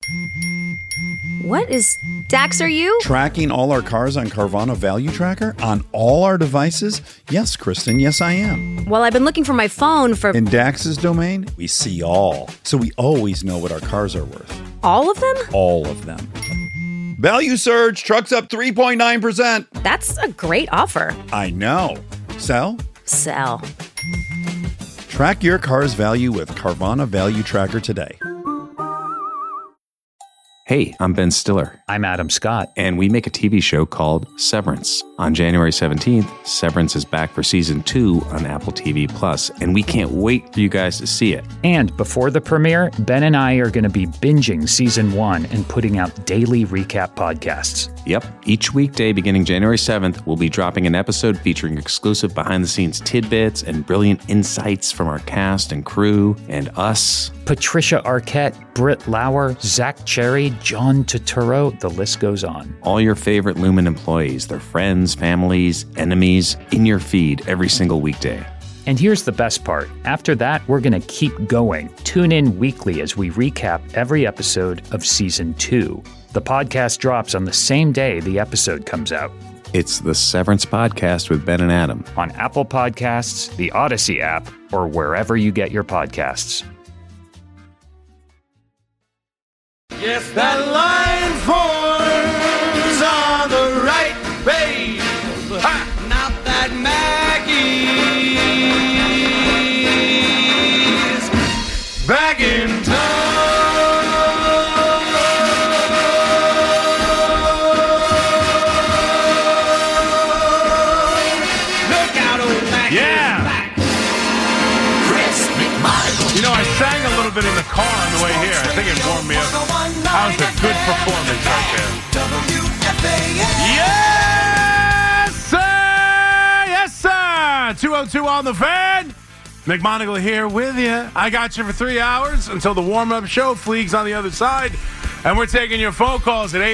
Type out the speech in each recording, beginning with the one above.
What is... Dax, are you? Tracking all our cars on Carvana Value Tracker on all our devices? Yes, Kristen, yes I am. Well, I've been looking for my phone for... In Dax's domain, we see all. So we always know what our cars are worth. All of them? All of them. Value surge, trucks up 3.9%. That's a great offer. I know. Sell? Sell. Track your car's value with Carvana Value Tracker today. Hey, I'm Ben Stiller. I'm Adam Scott. And we make a TV show called Severance. On January 17th, Severance is back for season 2 on Apple TV+, and we can't wait for you guys to see it. And before the premiere, Ben and I are going to be binging season 1 and putting out daily recap podcasts. Yep. Each weekday beginning January 7th, we'll be dropping an episode featuring exclusive behind-the-scenes tidbits and brilliant insights from our cast and crew and us. Patricia Arquette, Britt Lauer, Zach Cherry, John Turturro, the list goes on. All your favorite Lumen employees, their friends, families, enemies, in your feed every single weekday. And here's the best part. After that, we're going to keep going. Tune in weekly as we recap every episode of Season 2. The podcast drops on the same day the episode comes out. It's the Severance Podcast with Ben and Adam. On Apple Podcasts, the Odyssey app, or wherever you get your podcasts. Yes, that line forms on the right, babe. Ha! Not that Maggie's back in town. Look out, old Maggie's back. Chris McMichael. You know, I sang a little bit in the car on the way here. I think it warmed me up. That was a good performance right there. Yes, sir! Yes, sir! 202 on the fan. McMonagle here with you. I got you for 3 hours until the warm-up show. Fleegs on the other side. And we're taking your phone calls at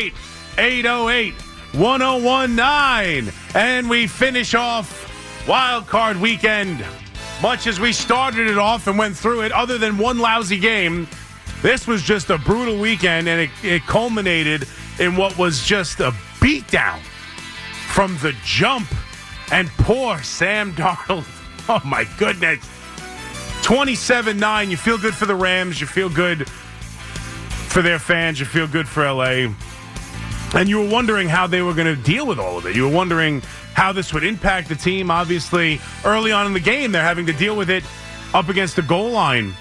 888-808-1019. And we finish off Wild Card Weekend. Much as we started it off and went through it, other than one lousy game, this was just a brutal weekend, and it culminated in what was just a beatdown from the jump. And poor Sam Darnold. Oh, my goodness. 27-9. You feel good for the Rams. You feel good for their fans. You feel good for L.A. And you were wondering how they were going to deal with all of it. You were wondering how this would impact the team. Obviously, early on in the game, they're having to deal with it up against the goal line.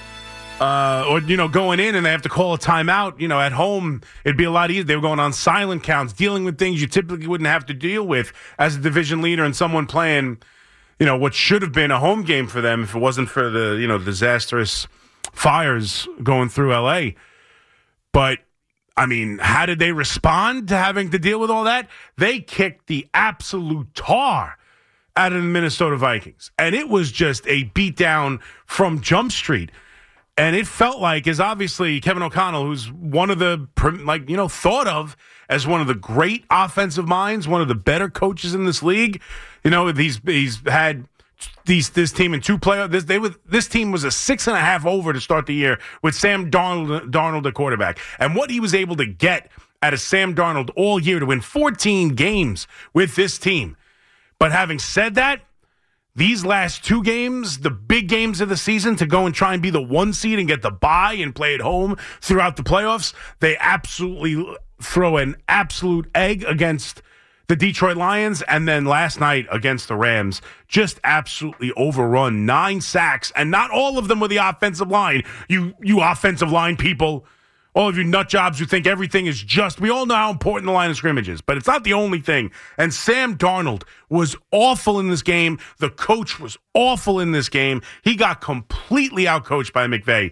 Going in and they have to call a timeout. You know, at home, it'd be a lot easier. They were going on silent counts, dealing with things you typically wouldn't have to deal with as a division leader and someone playing, what should have been a home game for them if it wasn't for the, disastrous fires going through L.A. But, I mean, how did they respond to having to deal with all that? They kicked the absolute tar out of the Minnesota Vikings. And it was just a beatdown from Jump Street. And it felt like, as obviously Kevin O'Connell, who's one of the, thought of as one of the great offensive minds, one of the better coaches in this league. He's had this team in two playoffs. This team was a 6.5 over to start the year with Sam Darnold at quarterback. And what he was able to get out of Sam Darnold all year to win 14 games with this team. But having said that, these last two games, the big games of the season, to go and try and be the 1 seed and get the bye and play at home throughout the playoffs, they absolutely throw an absolute egg against the Detroit Lions. And then last night against the Rams, just absolutely overrun. 9 sacks, and not all of them were the offensive line. You offensive line people, all of you nut jobs who think everything is just, we all know how important the line of scrimmage is, but it's not the only thing. And Sam Darnold was awful in this game. The coach was awful in this game. He got completely outcoached by McVay,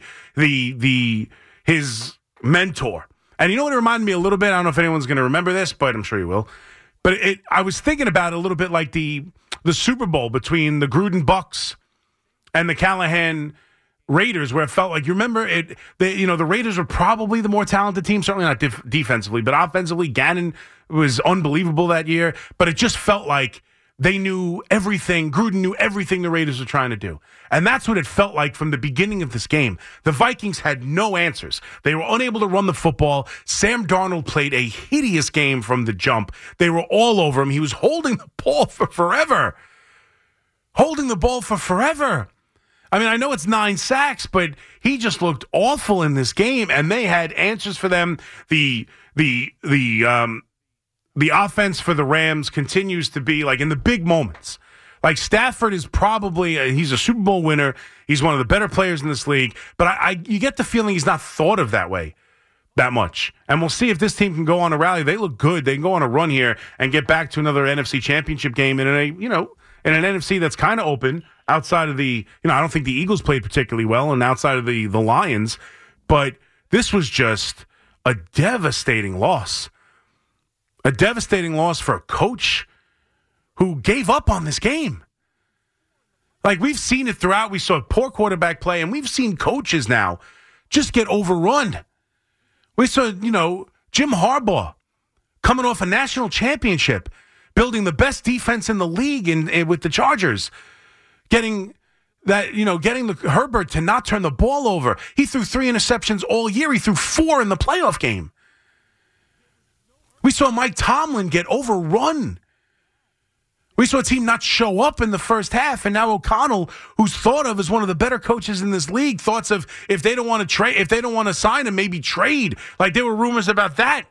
his mentor. And you know what it reminded me a little bit? I don't know if anyone's going to remember this, but I'm sure you will. But I was thinking about it a little bit like the Super Bowl between the Gruden Bucks and the Callahan Raiders, where it felt like, you remember it, the Raiders were probably the more talented team, certainly not defensively, but offensively, Gannon was unbelievable that year. But it just felt like they knew everything. Gruden knew everything the Raiders were trying to do. And that's what it felt like from the beginning of this game. The Vikings had no answers. They were unable to run the football. Sam Darnold played a hideous game from the jump. They were all over him. He was holding the ball for forever. Holding the ball for forever. I mean, I know it's 9 sacks, but he just looked awful in this game, and they had answers for them. The offense for the Rams continues to be like in the big moments. Like Stafford is probably he's a Super Bowl winner. He's one of the better players in this league, but you get the feeling he's not thought of that way that much. And we'll see if this team can go on a rally. They look good. They can go on a run here and get back to another NFC Championship game in an NFC that's kind of open outside of the, I don't think the Eagles played particularly well and outside of the Lions, but this was just a devastating loss. A devastating loss for a coach who gave up on this game. Like, we've seen it throughout. We saw poor quarterback play, and we've seen coaches now just get overrun. We saw, Jim Harbaugh coming off a national championship, building the best defense in the league with the Chargers, getting the Herbert to not turn the ball over. He threw 3 interceptions all year. He threw 4 in the playoff game. We saw Mike Tomlin get overrun. We saw a team not show up in the first half, and now O'Connell, who's thought of as one of the better coaches in this league, thoughts of if they don't want to sign him, maybe trade. Like, there were rumors about that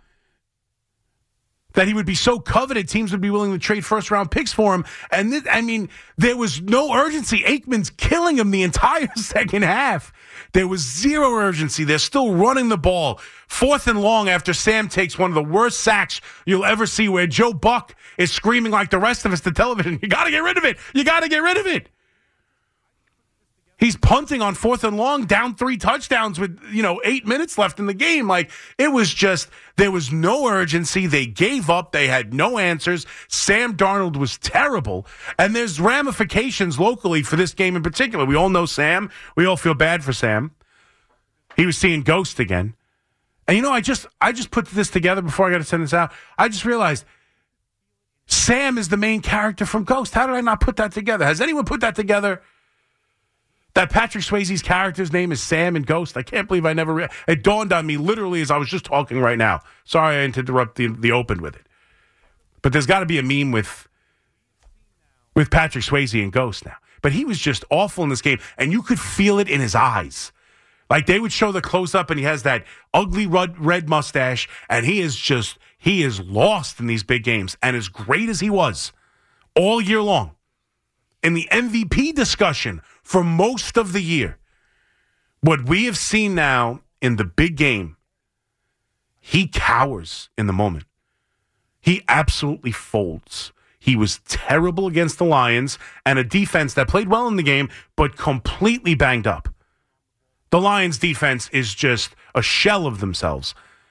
he would be so coveted, teams would be willing to trade first-round picks for him. And there was no urgency. Aikman's killing him the entire second half. There was zero urgency. They're still running the ball. 4th and long after Sam takes one of the worst sacks you'll ever see, where Joe Buck is screaming like the rest of us to television, you got to get rid of it. You got to get rid of it. He's punting on 4th and long, down 3 touchdowns with, 8 minutes left in the game. Like, it was just, there was no urgency. They gave up. They had no answers. Sam Darnold was terrible. And there's ramifications locally for this game in particular. We all know Sam. We all feel bad for Sam. He was seeing ghosts again. And, I just put this together before I got to send this out. I just realized Sam is the main character from Ghost. How did I not put that together? Has anyone put that together? That Patrick Swayze's character's name is Sam in Ghost. I can't believe I never... It dawned on me literally as I was just talking right now. Sorry I interrupt the open with it. But there's got to be a meme with Patrick Swayze in Ghost now. But he was just awful in this game, and you could feel it in his eyes. Like, they would show the close-up, and he has that ugly red mustache, and he is lost in these big games. And as great as he was all year long, in the MVP discussion for most of the year, what we have seen now in the big game, he cowers in the moment. He absolutely folds. He was terrible against the Lions and a defense that played well in the game, but completely banged up. The Lions defense is just a shell of themselves.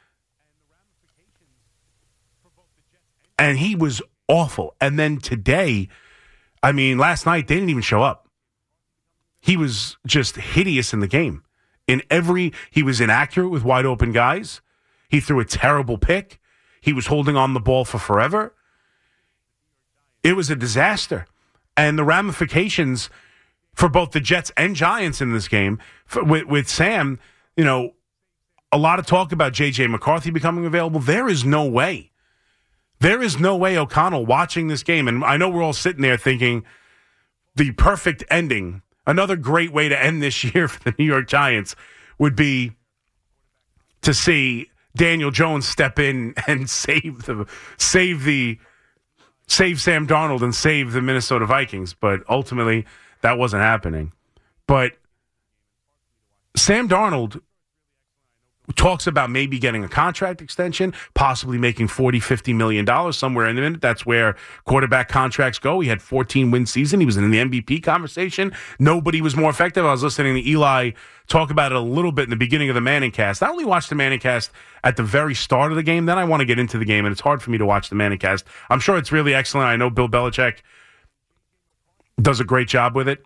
And he was awful. And then today, last night, they didn't even show up. He was just hideous in the game. He was inaccurate with wide open guys. He threw a terrible pick. He was holding on the ball for forever. It was a disaster. And the ramifications for both the Jets and Giants in this game, with Sam, a lot of talk about J.J. McCarthy becoming available. There is no way. There is no way O'Connell watching this game, and I know we're all sitting there thinking the perfect ending, another great way to end this year for the New York Giants would be to see Daniel Jones step in and save Sam Darnold and save the Minnesota Vikings, but ultimately that wasn't happening. But Sam Darnold talks about maybe getting a contract extension, possibly making $40-50 million somewhere in the minute. That's where quarterback contracts go. He had 14-win season. He was in the MVP conversation. Nobody was more effective. I was listening to Eli talk about it a little bit in the beginning of the Manning cast. I only watched the Manning cast at the very start of the game. Then I want to get into the game, and it's hard for me to watch the Manning cast. I'm sure it's really excellent. I know Bill Belichick does a great job with it.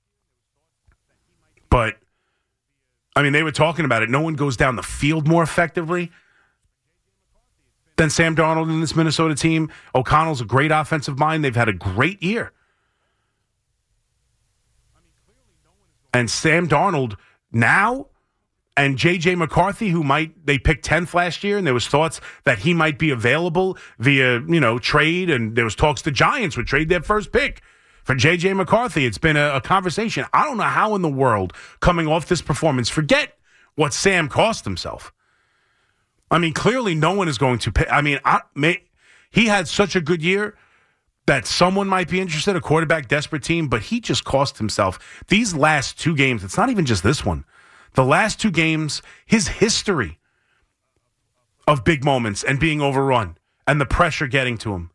But they were talking about it. No one goes down the field more effectively than Sam Darnold in this Minnesota team. O'Connell's a great offensive mind. They've had a great year. And Sam Darnold now, and J.J. McCarthy, they picked 10th last year, and there was thoughts that he might be available via, trade, and there was talks the Giants would trade their first pick for J.J. McCarthy. It's been a conversation. I don't know how in the world, coming off this performance, forget what Sam cost himself. I mean, clearly no one is going to pay. I mean, he had such a good year that someone might be interested, a quarterback desperate team, but he just cost himself. These last 2 games, it's not even just this one. The last 2 games, his history of big moments and being overrun and the pressure getting to him.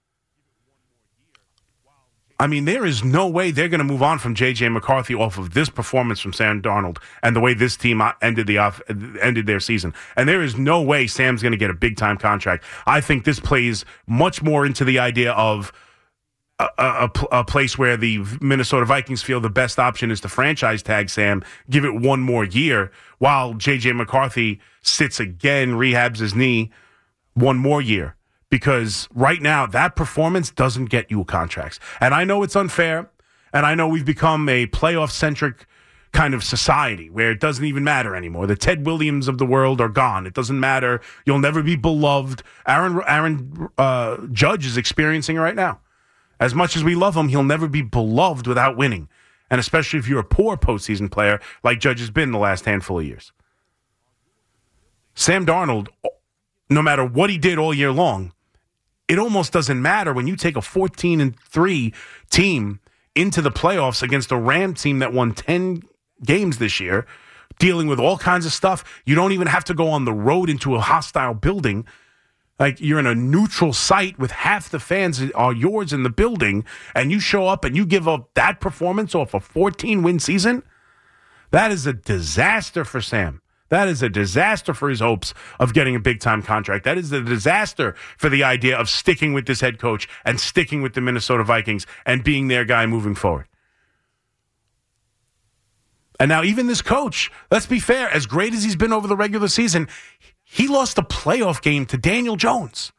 I mean, there is no way they're going to move on from J.J. McCarthy off of this performance from Sam Darnold and the way this team ended their season. And there is no way Sam's going to get a big-time contract. I think this plays much more into the idea of a place where the Minnesota Vikings feel the best option is to franchise tag Sam, give it 1 more year, while J.J. McCarthy sits again, rehabs his knee 1 more year. Because right now, that performance doesn't get you contracts. And I know it's unfair, and I know we've become a playoff-centric kind of society where it doesn't even matter anymore. The Ted Williams of the world are gone. It doesn't matter. You'll never be beloved. Aaron Judge is experiencing it right now. As much as we love him, he'll never be beloved without winning. And especially if you're a poor postseason player like Judge has been the last handful of years. Sam Darnold, no matter what he did all year long, it almost doesn't matter when you take a 14-3 team into the playoffs against a Rams team that won 10 games this year, dealing with all kinds of stuff. You don't even have to go on the road into a hostile building. Like, you're in a neutral site with half the fans are yours in the building, and you show up and you give up that performance off a 14-win season. That is a disaster for Sam. That is a disaster for his hopes of getting a big-time contract. That is a disaster for the idea of sticking with this head coach and sticking with the Minnesota Vikings and being their guy moving forward. And now even this coach, let's be fair, as great as he's been over the regular season, he lost a playoff game to Daniel Jones.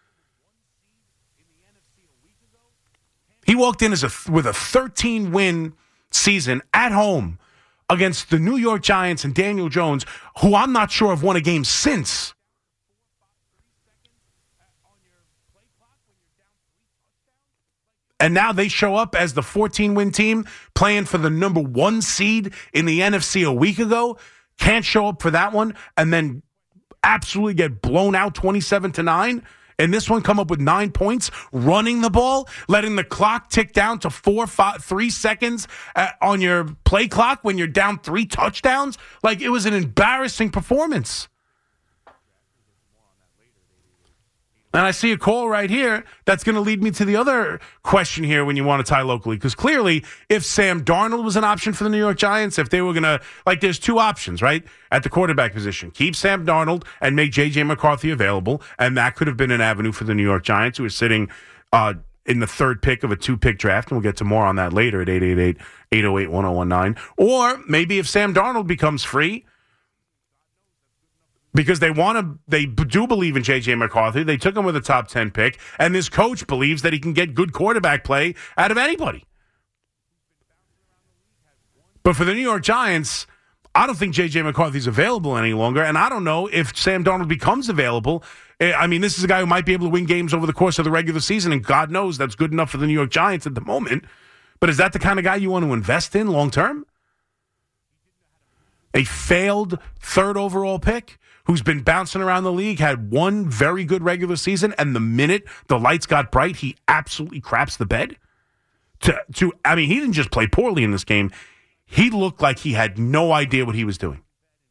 He walked in with a 13-win season at home against the New York Giants and Daniel Jones, who I'm not sure have won a game since. And now they show up as the 14-win team playing for the number 1 seed in the NFC a week ago. Can't show up for that one and then absolutely get blown out 27-9. And this one come up with 9 points, running the ball, letting the clock tick down to 3 seconds on your play clock when you're down 3 touchdowns. Like, it was an embarrassing performance. And I see a call right here that's going to lead me to the other question here when you want to tie locally. Because clearly, if Sam Darnold was an option for the New York Giants, if they were going to, like, there's 2 options, right? At the quarterback position. Keep Sam Darnold and make J.J. McCarthy available. And that could have been an avenue for the New York Giants, who are sitting in the 3rd pick of a 2-pick draft. And we'll get to more on that later at 888-808-1019. Or maybe if Sam Darnold becomes free, because they do believe in J.J. McCarthy. They took him with a top 10 pick, and this coach believes that he can get good quarterback play out of anybody. But for the New York Giants, I don't think J.J. McCarthy's available any longer, and I don't know if Sam Darnold becomes available. I mean, this is a guy who might be able to win games over the course of the regular season, and God knows that's good enough for the New York Giants at the moment. But is that the kind of guy you want to invest in long term? A failed 3rd overall pick who's been bouncing around the league, had 1 very good regular season, and the minute the lights got bright, he absolutely craps the bed. I mean, he didn't just play poorly in this game. He looked like he had no idea what he was doing.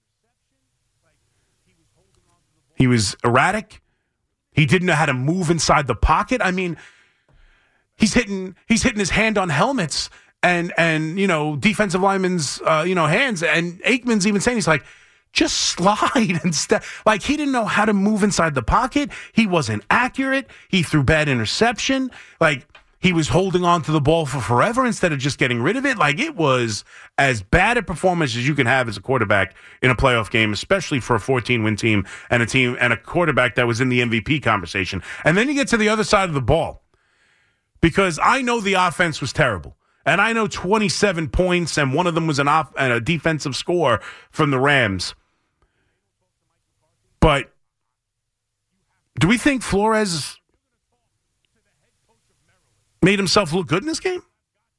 He was erratic. He didn't know how to move inside the pocket. I mean, he's hitting his hand on helmets and defensive linemen's hands, and Aikman's even saying, he's like, just slide instead. Like, he didn't know how to move inside the pocket. He wasn't accurate. He threw bad interception. Like, he was holding on to the ball for forever instead of just getting rid of it. Like, it was as bad a performance as you can have as a quarterback in a playoff game, especially for a 14-win team and a quarterback that was in the MVP conversation. And then you get to the other side of the ball, because I know the offense was terrible. And I know 27 points, and one of them was and a defensive score from the Rams. But do we think Flores made himself look good in this game?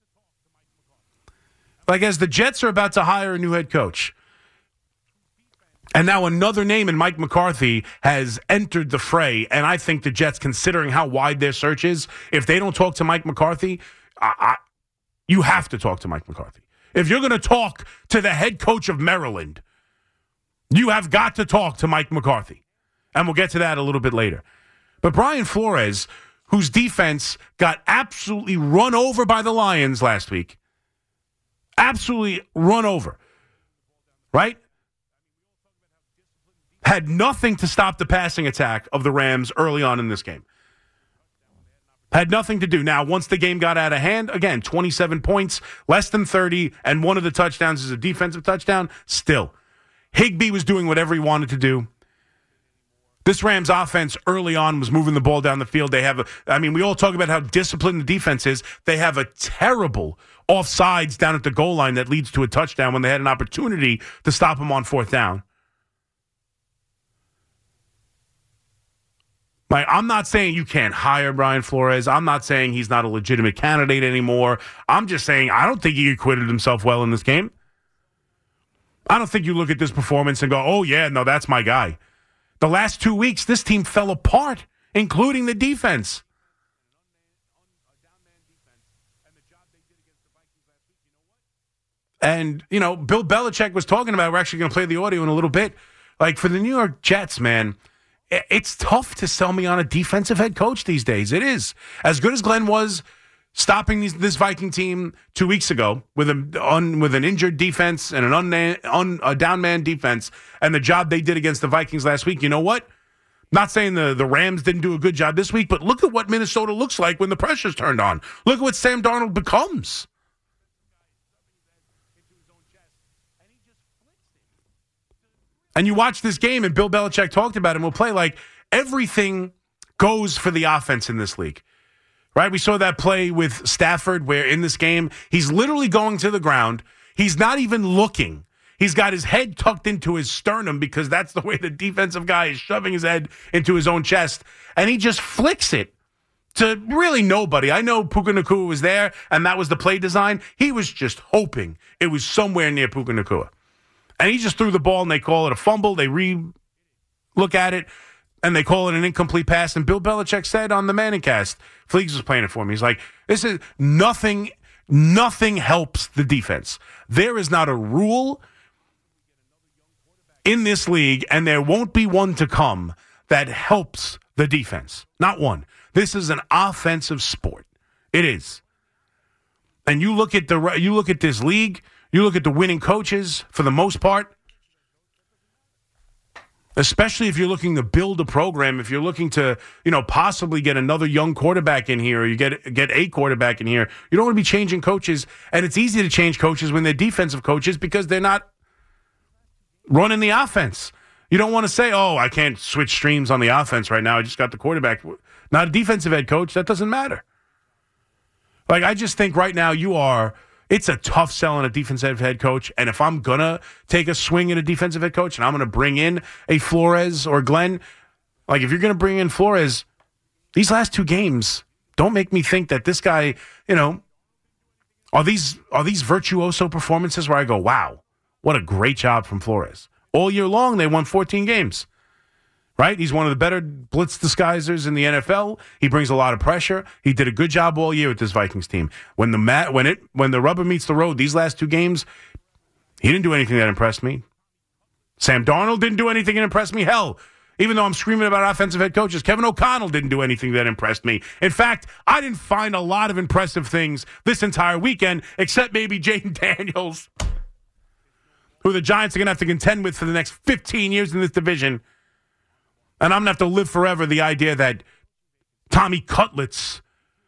Like, as the Jets are about to hire a new head coach, and now another name in Mike McCarthy has entered the fray, and I think the Jets, considering how wide their search is, if they don't talk to Mike McCarthy, you have to talk to Mike McCarthy. If you're going to talk to the head coach of Maryland, you have got to talk to Mike McCarthy. And we'll get to that a little bit later. But Brian Flores, whose defense got absolutely run over by the Lions last week. Absolutely run over. Right? Had nothing to stop the passing attack of the Rams early on in this game. Had nothing to do. Now, once the game got out of hand, again, 27 points, less than 30, and one of the touchdowns is a defensive touchdown. Still, Higbee was doing whatever he wanted to do. This Rams offense early on was moving the ball down the field. We all talk about how disciplined the defense is. They have a terrible offsides down at the goal line that leads to a touchdown when they had an opportunity to stop them on fourth down. I'm not saying you can't hire Brian Flores. I'm not saying he's not a legitimate candidate anymore. I'm just saying I don't think he acquitted himself well in this game. I don't think you look at this performance and go, oh, yeah, no, that's my guy. The last 2 weeks, this team fell apart, including the defense. And, Bill Belichick was talking about, we're actually going to play the audio in a little bit. Like, for the New York Jets, man, it's tough to sell me on a defensive head coach these days. It is. As good as Glenn was stopping this Viking team 2 weeks ago with an injured defense and a down man defense, and the job they did against the Vikings last week, you know what? Not saying the Rams didn't do a good job this week, but look at what Minnesota looks like when the pressure's turned on. Look at what Sam Darnold becomes. And you watch this game, and Bill Belichick talked about it, and we'll play like everything goes for the offense in this league. Right? We saw that play with Stafford where in this game, he's literally going to the ground. He's not even looking. He's got his head tucked into his sternum because that's the way the defensive guy is shoving his head into his own chest. And he just flicks it to really nobody. I know Puka Nacua was there, and that was the play design. He was just hoping it was somewhere near Puka Nacua. And he just threw the ball, and they call it a fumble. They look at it, and they call it an incomplete pass. And Bill Belichick said on the Manningcast, Fleegs was playing it for me. He's like, this is nothing helps the defense. There is not a rule in this league, and there won't be one to come that helps the defense. Not one. This is an offensive sport. It is. And you look at this league, you look at the winning coaches for the most part, especially if you're looking to build a program, if you're looking to, possibly get another young quarterback in here, or you get a quarterback in here, you don't want to be changing coaches. And it's easy to change coaches when they're defensive coaches because they're not running the offense. You don't want to say, oh, I can't switch streams on the offense right now. I just got the quarterback. Not a defensive head coach. That doesn't matter. Like, I just think right now it's a tough sell on a defensive head coach. And if I'm going to take a swing at a defensive head coach and I'm going to bring in a Flores or Glenn, like if you're going to bring in Flores, these last two games don't make me think that this guy, are these virtuoso performances where I go, wow, what a great job from Flores. All year long, they won 14 games. Right? He's one of the better blitz disguisers in the NFL. He brings a lot of pressure. He did a good job all year with this Vikings team. When the rubber meets the road, these last two games, he didn't do anything that impressed me. Sam Darnold didn't do anything that impressed me. Hell, even though I'm screaming about offensive head coaches, Kevin O'Connell didn't do anything that impressed me. In fact, I didn't find a lot of impressive things this entire weekend, except maybe Jaden Daniels, who the Giants are going to have to contend with for the next 15 years in this division. And I'm going to have to live forever the idea that Tommy Cutlets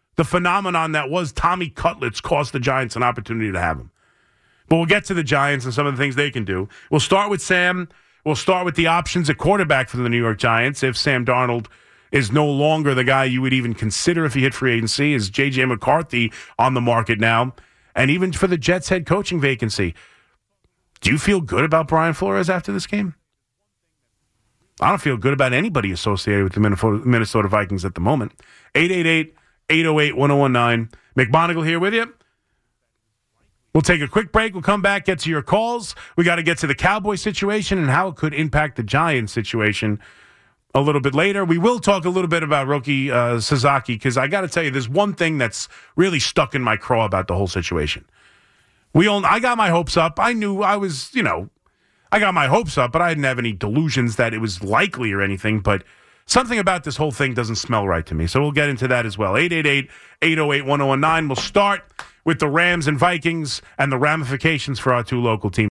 the phenomenon that was Tommy Cutlets cost the Giants an opportunity to have him. But we'll get to the Giants and some of the things they can do. We'll start with Sam. We'll start with the options at quarterback for the New York Giants. If Sam Darnold is no longer the guy you would even consider if he hit free agency, is J.J. McCarthy on the market now? And even for the Jets head coaching vacancy, do you feel good about Brian Flores after this game? I don't feel good about anybody associated with the Minnesota Vikings at the moment. 888-808-1019. McMonigle here with you. We'll take a quick break. We'll come back, get to your calls. We got to get to the Cowboy situation and how it could impact the Giants situation a little bit later. We will talk a little bit about Roki Sasaki, because I got to tell you, there's one thing that's really stuck in my craw about the whole situation. I got my hopes up. I knew I was, I got my hopes up, but I didn't have any delusions that it was likely or anything. But something about this whole thing doesn't smell right to me. So we'll get into that as well. 888-808-1019. We'll start with the Rams and Vikings and the ramifications for our two local teams.